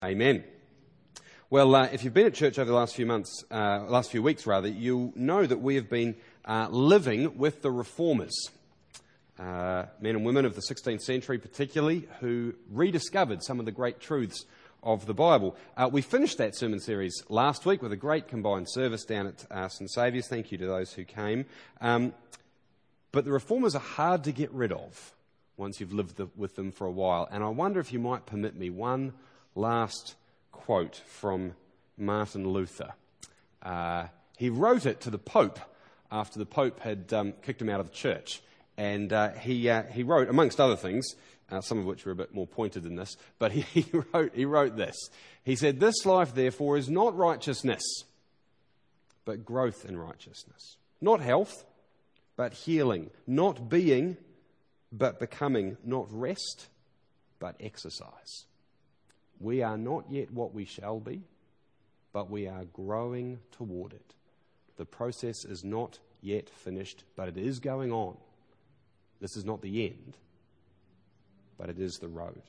Amen. Well, if you've been at church over the last few weeks, you'll know that we have been living with the reformers, men and women of the 16th century particularly, who rediscovered some of the great truths of the Bible. We finished that sermon series last week with a great combined service down at St Saviour's. Thank you to those who came. But the reformers are hard to get rid of once you've lived with them for a while. And I wonder if you might permit me one last quote from Martin Luther. He wrote it to the Pope after the Pope had kicked him out of the church. And he wrote, amongst other things, some of which were a bit more pointed than this, but he wrote this. He said, "This life, therefore, is not righteousness, but growth in righteousness. Not health, but healing. Not being, but becoming. Not rest, but exercise. We are not yet what we shall be, but we are growing toward it. The process is not yet finished, but it is going on. This is not the end, but it is the road."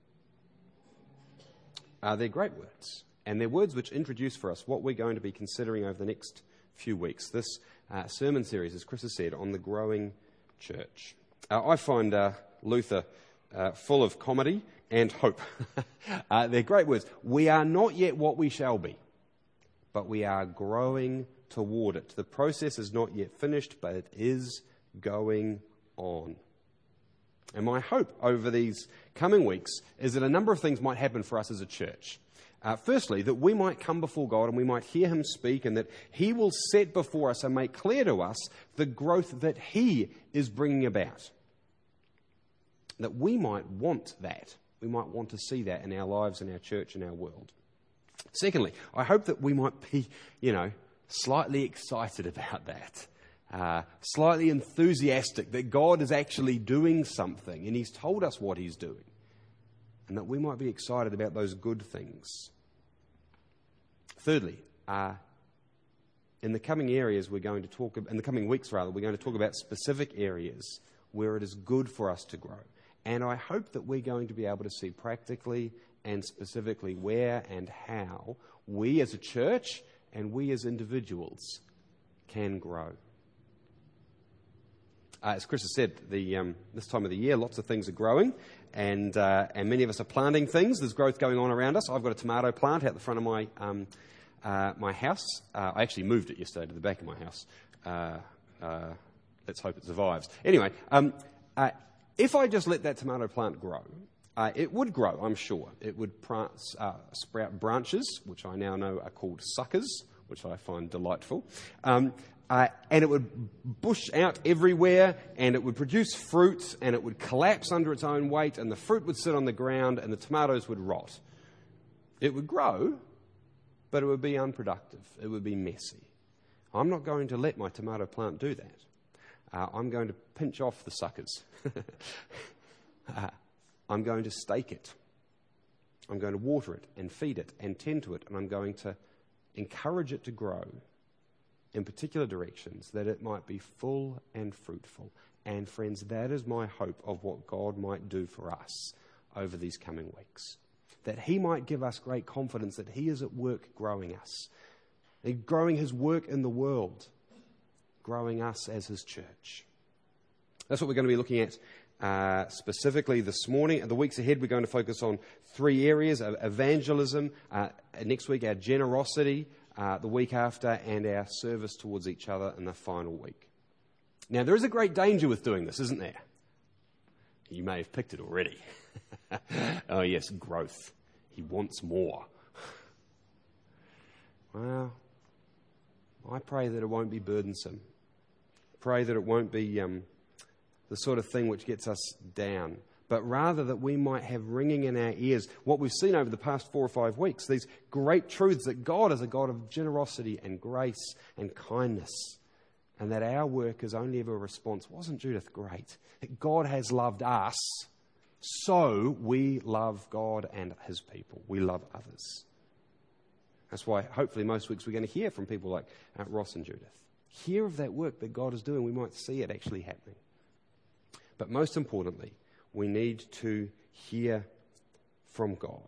They're great words, and they're words which introduce for us what we're going to be considering over the next few weeks. This sermon series, as Chris has said, on the growing church. I find Luther full of comedy and hope. They're great words. We are not yet what we shall be, but we are growing toward it. The process is not yet finished, but it is going on. And my hope over these coming weeks is that a number of things might happen for us as a church. Firstly, that we might come before God and we might hear him speak, and that he will set before us and make clear to us the growth that he is bringing about. That we might want that. We might want to see that in our lives, in our church, in our world. Secondly, I hope that we might be, slightly excited about that. Slightly enthusiastic that God is actually doing something and he's told us what he's doing. And that we might be excited about those good things. Thirdly, in the coming weeks, we're going to talk about specific areas where it is good for us to grow. And I hope that we're going to be able to see practically and specifically where and how we as a church and we as individuals can grow. As Chris has said, this time of the year, lots of things are growing, and many of us are planting things. There's growth going on around us. I've got a tomato plant out the front of my house. I actually moved it yesterday to the back of my house. Let's hope it survives. Anyway, if I just let that tomato plant grow, it would grow, I'm sure. It would sprout branches, which I now know are called suckers, which I find delightful. And it would bush out everywhere, and it would produce fruit, and it would collapse under its own weight, and the fruit would sit on the ground, and the tomatoes would rot. It would grow, but it would be unproductive. It would be messy. I'm not going to let my tomato plant do that. I'm going to pinch off the suckers. I'm going to stake it. I'm going to water it and feed it and tend to it, and I'm going to encourage it to grow in particular directions, that it might be full and fruitful. And friends, that is my hope of what God might do for us over these coming weeks. That he might give us great confidence that he is at work growing us, growing his work in the world, growing us as his church. That's what we're going to be looking at specifically this morning. In the weeks ahead, we're going to focus on three areas: evangelism, next week our generosity, the week after, and our service towards each other in the final week. Now, there is a great danger with doing this, isn't there? You may have picked it already. Oh yes, growth. He wants more. Well, I pray that it won't be burdensome. Pray that it won't be the sort of thing which gets us down, but rather that we might have ringing in our ears what we've seen over the past 4 or 5 weeks, these great truths that God is a God of generosity and grace and kindness, and that our work is only ever a response. Wasn't Judith great? That God has loved us, so we love God and his people. We love others. That's why hopefully most weeks we're going to hear from people like Ross and Judith. Hear of that work that God is doing. We might see it actually happening. But most importantly, we need to hear from God.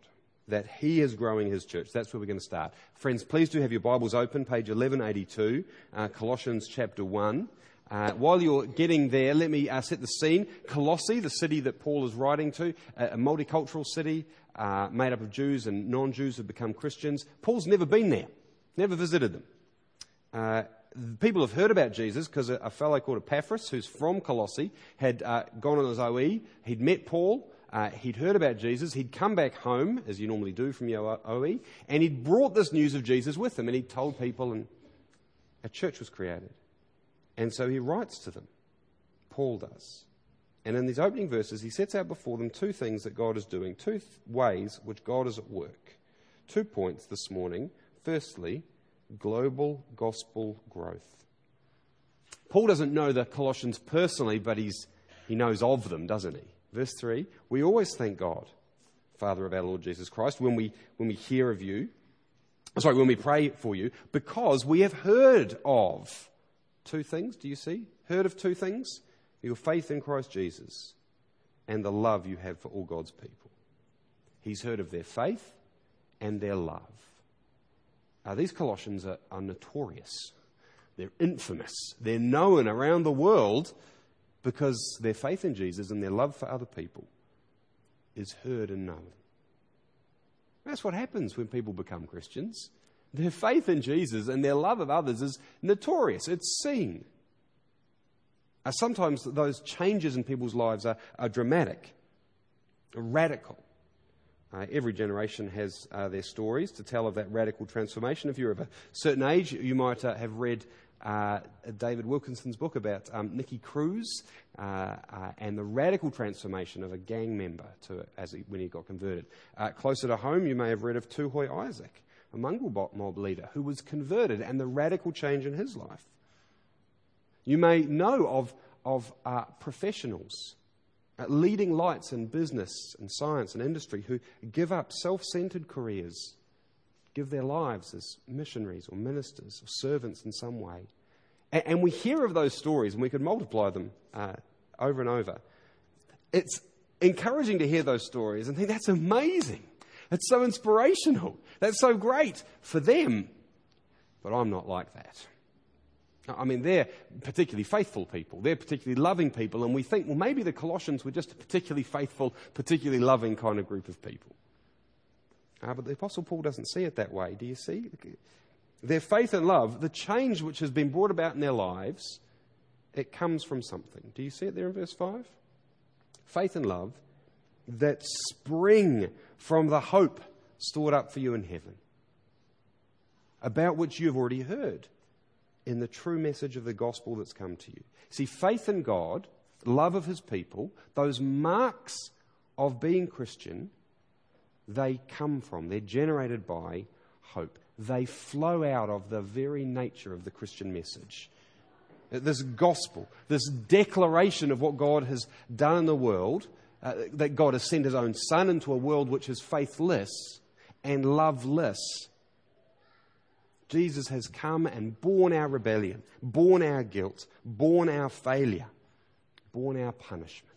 that he is growing his church. That's where we're going to start. Friends, please do have your Bibles open, page 1182, Colossians chapter 1. While you're getting there, let me set the scene. Colossae, the city that Paul is writing to, a multicultural city made up of Jews and non-Jews who have become Christians. Paul's never been there, never visited them. People have heard about Jesus because a fellow called Epaphras, who's from Colossae, had gone on his OE. He'd met Paul. He'd heard about Jesus. He'd come back home, as you normally do from your OE, and he'd brought this news of Jesus with him, and he'd told people, and a church was created. And so he writes to them. Paul does. And in these opening verses, he sets out before them two things that God is doing, two ways which God is at work. 2 points this morning. Firstly, global gospel growth. Paul doesn't know the Colossians personally, but he knows of them, doesn't he? Verse 3, we always thank God, Father of our Lord Jesus Christ, when we hear of you, when we pray for you, because we have heard of two things. Do you see? Heard of two things? Your faith in Christ Jesus and the love you have for all God's people. He's heard of their faith and their love. These Colossians are notorious. They're infamous. They're known around the world because their faith in Jesus and their love for other people is heard and known. That's what happens when people become Christians. Their faith in Jesus and their love of others is notorious. It's seen. Sometimes those changes in people's lives are dramatic, radical. Every generation has their stories to tell of that radical transformation. If you're of a certain age, you might have read David Wilkinson's book about Nicky Cruz and the radical transformation of a gang member when he got converted. Closer to home, you may have read of Tuhoy Isaac, a mongrel mob leader who was converted, and the radical change in his life. You may know of professionals, leading lights in business and science and industry who give up self-centered careers, give their lives as missionaries or ministers or servants in some way. And we hear of those stories, and we could multiply them over and over. It's encouraging to hear those stories and think, that's amazing. That's so inspirational. That's so great for them. But I'm not like that. I mean, they're particularly faithful people. They're particularly loving people. And we think, well, maybe the Colossians were just a particularly faithful, particularly loving kind of group of people. But the Apostle Paul doesn't see it that way. Do you see? Their faith and love, the change which has been brought about in their lives, it comes from something. Do you see it there in verse 5? Faith and love that spring from the hope stored up for you in heaven, about which you have already heard in the true message of the gospel that's come to you. See, faith in God, love of his people, those marks of being Christian, they come from, they're generated by hope. They flow out of the very nature of the Christian message. This gospel, this declaration of what God has done in the world, that God has sent his own Son into a world which is faithless and loveless. Jesus has come and borne our rebellion, borne our guilt, borne our failure, borne our punishment,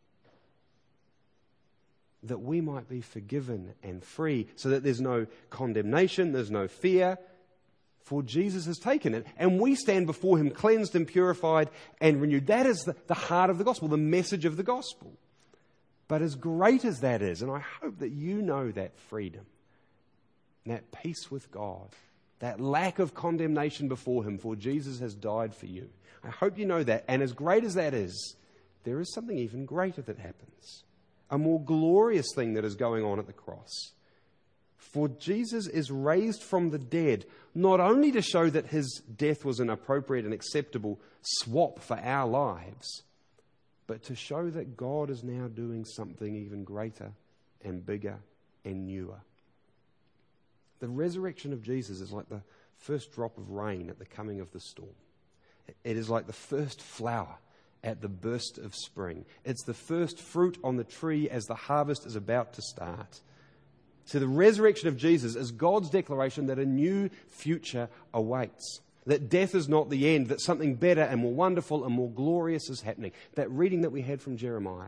that we might be forgiven and free, so that there's no condemnation, there's no fear, for Jesus has taken it, and we stand before him cleansed and purified and renewed. That is the heart of the gospel, the message of the gospel. But as great as that is, and I hope that you know that freedom, that peace with God, that lack of condemnation before him, for Jesus has died for you. I hope you know that. And as great as that is, there is something even greater that happens. A more glorious thing that is going on at the cross. For Jesus is raised from the dead, not only to show that his death was an appropriate and acceptable swap for our lives, but to show that God is now doing something even greater and bigger and newer. The resurrection of Jesus is like the first drop of rain at the coming of the storm. It is like the first flower at the burst of spring. It's the first fruit on the tree as the harvest is about to start. So the resurrection of Jesus is God's declaration that a new future awaits. That death is not the end, that something better and more wonderful and more glorious is happening. That reading that we had from Jeremiah,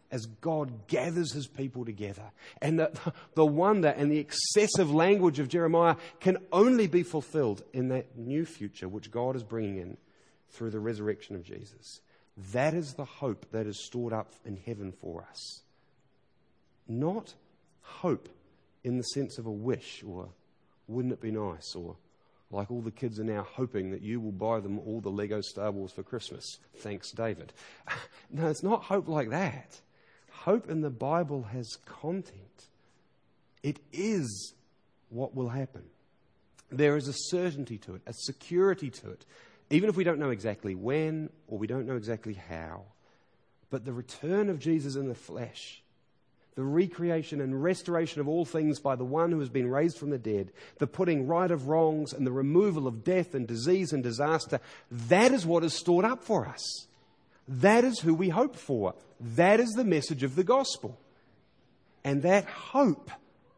as God gathers his people together. And the wonder and the excessive language of Jeremiah can only be fulfilled in that new future which God is bringing in through the resurrection of Jesus. That is the hope that is stored up in heaven for us. Not hope in the sense of a wish, or wouldn't it be nice, or like all the kids are now hoping that you will buy them all the Lego Star Wars for Christmas. Thanks, David. No, it's not hope like that. Hope in the Bible has content. It is what will happen. There is a certainty to it, a security to it, even if we don't know exactly when or we don't know exactly how. But the return of Jesus in the flesh, the recreation and restoration of all things by the one who has been raised from the dead, the putting right of wrongs and the removal of death and disease and disaster, that is what is stored up for us. That is who we hope for. That is the message of the gospel. And that hope,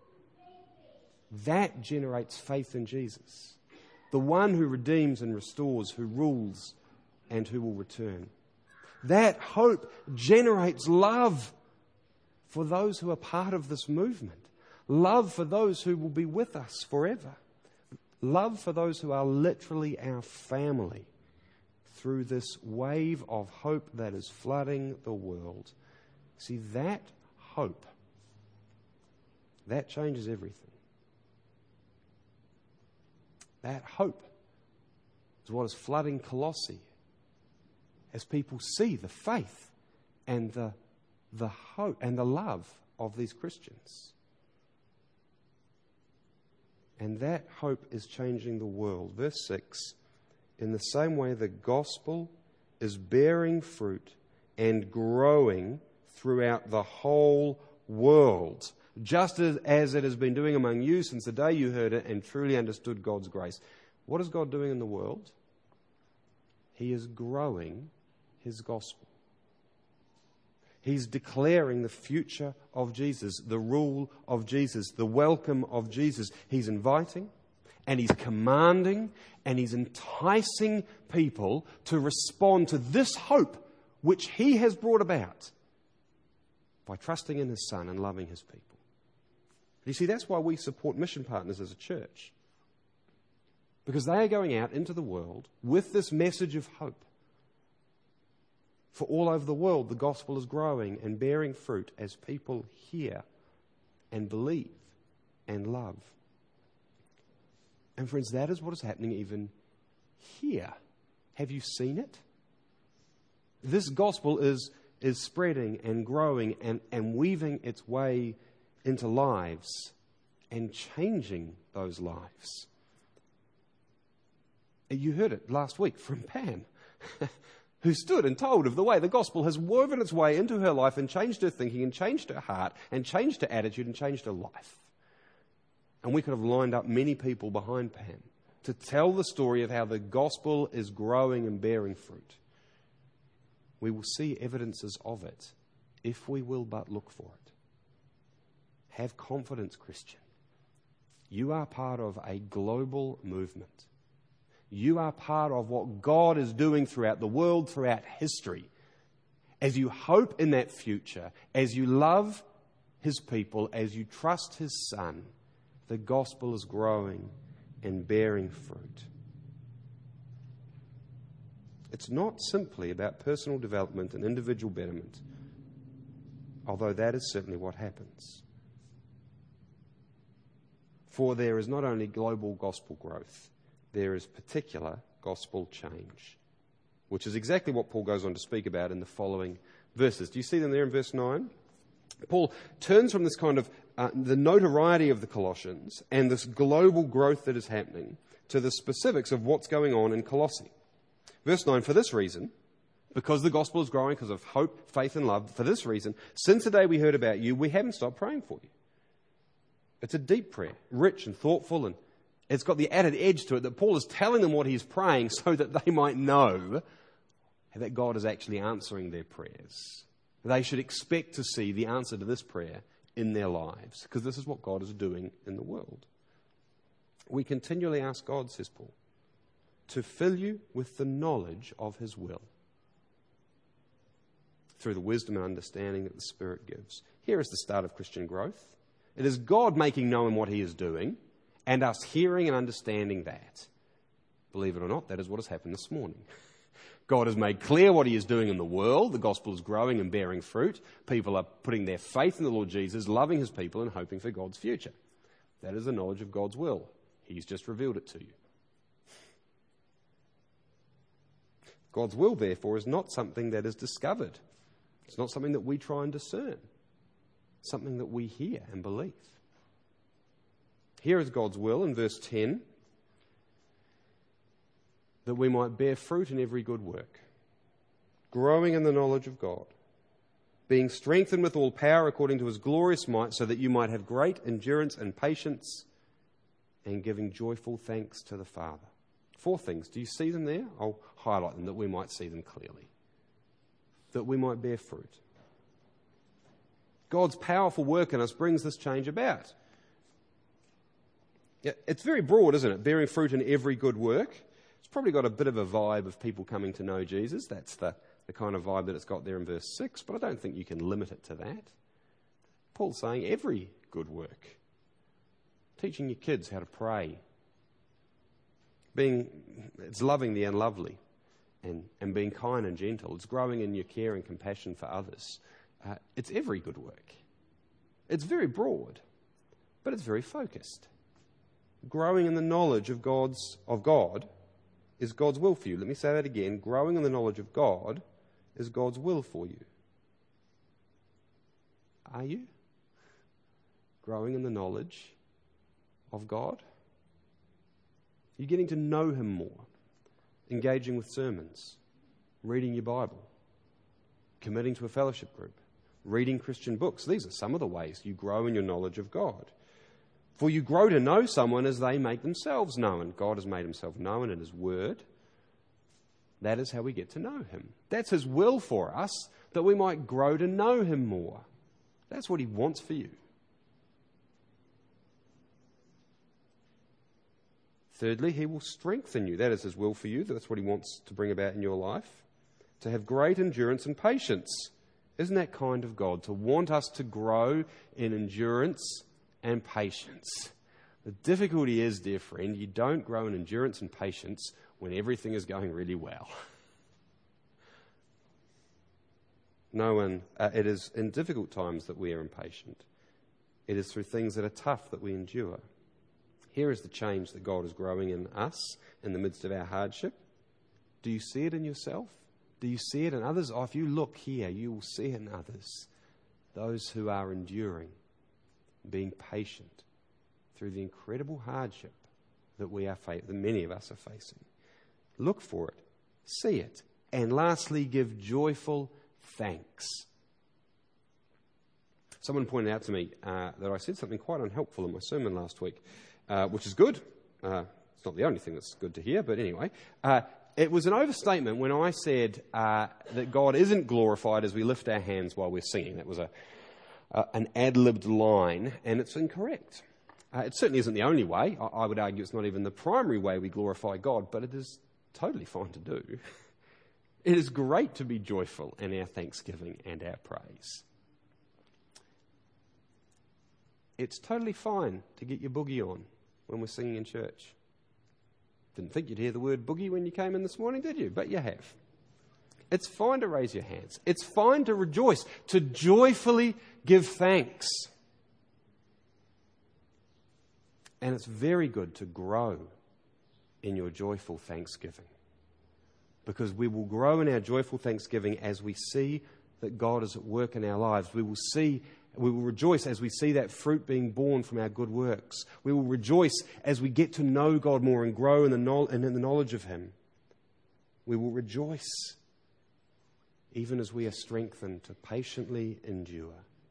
that generates faith in Jesus, the one who redeems and restores, who rules and who will return. That hope generates love for those who are part of this movement. Love for those who will be with us forever. Love for those who are literally our family through this wave of hope that is flooding the world. See, that hope, that changes everything. That hope is what is flooding Colossae as people see the faith and the hope and the love of these Christians. And that hope is changing the world. Verse 6, in the same way the gospel is bearing fruit and growing throughout the whole world, just as it has been doing among you since the day you heard it and truly understood God's grace. What is God doing in the world? He is growing his gospel. He's declaring the future of Jesus, the rule of Jesus, the welcome of Jesus. He's inviting and he's commanding and he's enticing people to respond to this hope which he has brought about by trusting in his Son and loving his people. You see, that's why we support mission partners as a church. Because they are going out into the world with this message of hope. For all over the world, the gospel is growing and bearing fruit as people hear and believe and love. And friends, that is what is happening even here. Have you seen it? This gospel is spreading and growing and weaving its way into lives and changing those lives. You heard it last week from Pam, who stood and told of the way the gospel has woven its way into her life and changed her thinking and changed her heart and changed her attitude and changed her life. And we could have lined up many people behind Pam to tell the story of how the gospel is growing and bearing fruit. We will see evidences of it if we will but look for it. Have confidence, Christian. You are part of a global movement. You are part of what God is doing throughout the world, throughout history. As you hope in that future, as you love his people, as you trust his Son, the gospel is growing and bearing fruit. It's not simply about personal development and individual betterment, although that is certainly what happens. For there is not only global gospel growth, there is particular gospel change, which is exactly what Paul goes on to speak about in the following verses. Do you see them there in verse 9? Paul turns from this kind of the notoriety of the Colossians and this global growth that is happening to the specifics of what's going on in Colossae. Verse 9, for this reason, because the gospel is growing because of hope, faith and love, for this reason, since the day we heard about you, we haven't stopped praying for you. It's a deep prayer, rich and thoughtful, and it's got the added edge to it that Paul is telling them what he's praying so that they might know that God is actually answering their prayers. They should expect to see the answer to this prayer in their lives, because this is what God is doing in the world. We continually ask God, says Paul, to fill you with the knowledge of his will. through the wisdom and understanding that the Spirit gives. Here is the start of Christian growth. It is God making known what he is doing and us hearing and understanding that. Believe it or not, that is what has happened this morning. God has made clear what he is doing in the world. The gospel is growing and bearing fruit. People are putting their faith in the Lord Jesus, loving his people and hoping for God's future. That is the knowledge of God's will. He's just revealed it to you. God's will, therefore, is not something that is discovered. It's not something that we try and discern. It's something that we hear and believe. Here is God's will in verse 10, that we might bear fruit in every good work, growing in the knowledge of God, being strengthened with all power according to his glorious might, so that you might have great endurance and patience, and giving joyful thanks to the Father. 4 things. Do you see them there? I'll highlight them that we might see them clearly. That we might bear fruit. God's powerful work in us brings this change about. It's very broad, isn't it? Bearing fruit in every good work. It's probably got a bit of a vibe of people coming to know Jesus. That's the kind of vibe that it's got there in verse 6, but I don't think you can limit it to that. Paul's saying every good work. Teaching your kids how to pray. It's loving the unlovely and being kind and gentle. It's growing in your care and compassion for others. It's every good work. It's very broad, but it's very focused. Growing in the knowledge of God is God's will for you. Let me say that again. Growing in the knowledge of God is God's will for you. Are you growing in the knowledge of God? You're getting to know him more, engaging with sermons, reading your Bible, committing to a fellowship group, reading Christian books. These are some of the ways you grow in your knowledge of God. For you grow to know someone as they make themselves known. God has made himself known in his word. That is how we get to know him. That's his will for us, that we might grow to know him more. That's what he wants for you. Thirdly, he will strengthen you. That is his will for you. That's what he wants to bring about in your life. To have great endurance and patience. Isn't that kind of God? To want us to grow in endurance and patience. The difficulty is, dear friend, you don't grow in endurance and patience when everything is going really well. It is in difficult times that we are impatient. It is through things that are tough that we endure. Here is the change that God is growing in us in the midst of our hardship. Do you see it in yourself? Do you see it in others? Oh, if you look here, you will see it in others. Those who are enduring, being patient through the incredible hardship that that many of us are facing. Look for it, see it, and lastly, give joyful thanks. Someone pointed out to me that I said something quite unhelpful in my sermon last week, which is good. It's not the only thing that's good to hear, but anyway. It was an overstatement when I said that God isn't glorified as we lift our hands while we're singing. That was an ad-libbed line, and it's incorrect. It certainly isn't the only way. I would argue it's not even the primary way we glorify God, but it is totally fine to do. It is great to be joyful in our thanksgiving and our praise. It's totally fine to get your boogie on when we're singing in church. Didn't think you'd hear the word boogie when you came in this morning, did you? But you have. It's fine to raise your hands. It's fine to rejoice, to joyfully give thanks. And it's very good to grow in your joyful thanksgiving. Because we will grow in our joyful thanksgiving as we see that God is at work in our lives. We will rejoice as we see that fruit being born from our good works. We will rejoice as we get to know God more and grow in the knowledge of him. We will rejoice even as we are strengthened to patiently endure.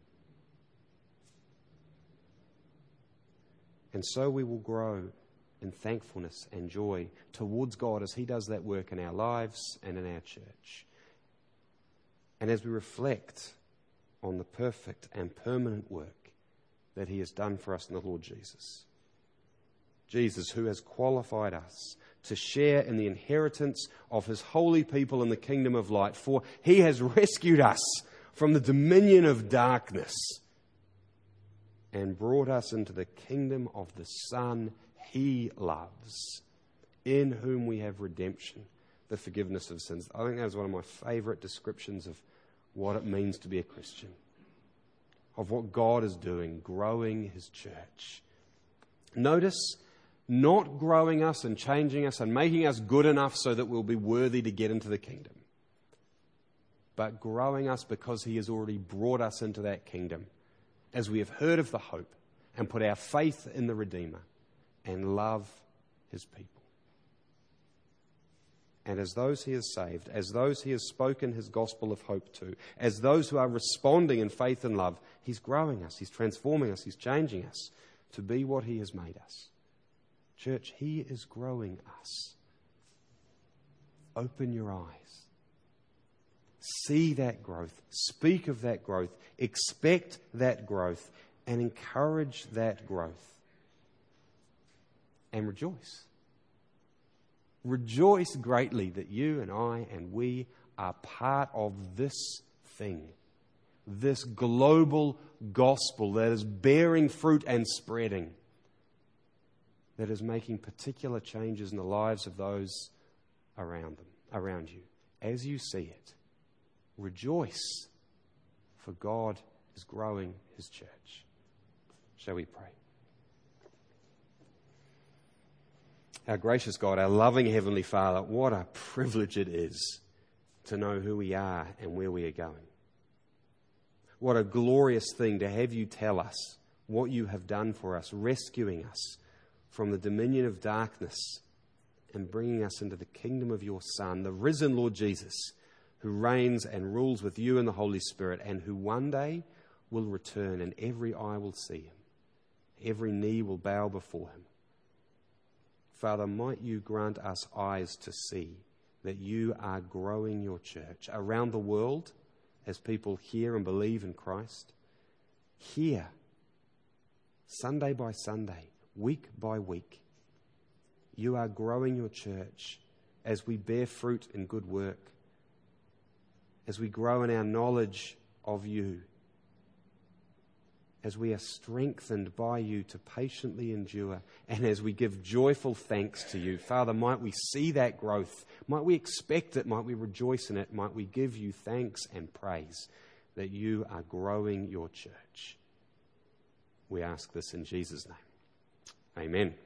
And so we will grow in thankfulness and joy towards God as he does that work in our lives and in our church. And as we reflect on the perfect and permanent work that he has done for us in the Lord Jesus. Jesus, who has qualified us to share in the inheritance of his holy people in the kingdom of light. For he has rescued us from the dominion of darkness and brought us into the kingdom of the Son he loves, in whom we have redemption, the forgiveness of sins. I think that was one of my favourite descriptions of what it means to be a Christian, of what God is doing, growing his church. Notice, not growing us and changing us and making us good enough so that we'll be worthy to get into the kingdom, but growing us because he has already brought us into that kingdom as we have heard of the hope and put our faith in the Redeemer and love his people. And as those he has saved, as those he has spoken his gospel of hope to, as those who are responding in faith and love, he's growing us, he's transforming us, he's changing us to be what he has made us. Church, he is growing us. Open your eyes. See that growth. Speak of that growth. Expect that growth. And encourage that growth. And rejoice. Rejoice greatly that you and I and we are part of this thing. This global gospel that is bearing fruit and spreading. That is making particular changes in the lives of those around you. As you see it, rejoice, for God is growing his church. Shall we pray? Our gracious God, our loving Heavenly Father, what a privilege it is to know who we are and where we are going. What a glorious thing to have you tell us what you have done for us, rescuing us from the dominion of darkness and bringing us into the kingdom of your Son, the risen Lord Jesus, who reigns and rules with you in the Holy Spirit, and who one day will return and every eye will see him. Every knee will bow before him. Father, might you grant us eyes to see that you are growing your church around the world as people hear and believe in Christ. Here, Sunday by Sunday, week by week, you are growing your church as we bear fruit in good work, as we grow in our knowledge of you, as we are strengthened by you to patiently endure, and as we give joyful thanks to you. Father, might we see that growth, might we expect it, might we rejoice in it, might we give you thanks and praise that you are growing your church. We ask this in Jesus' name. Amen.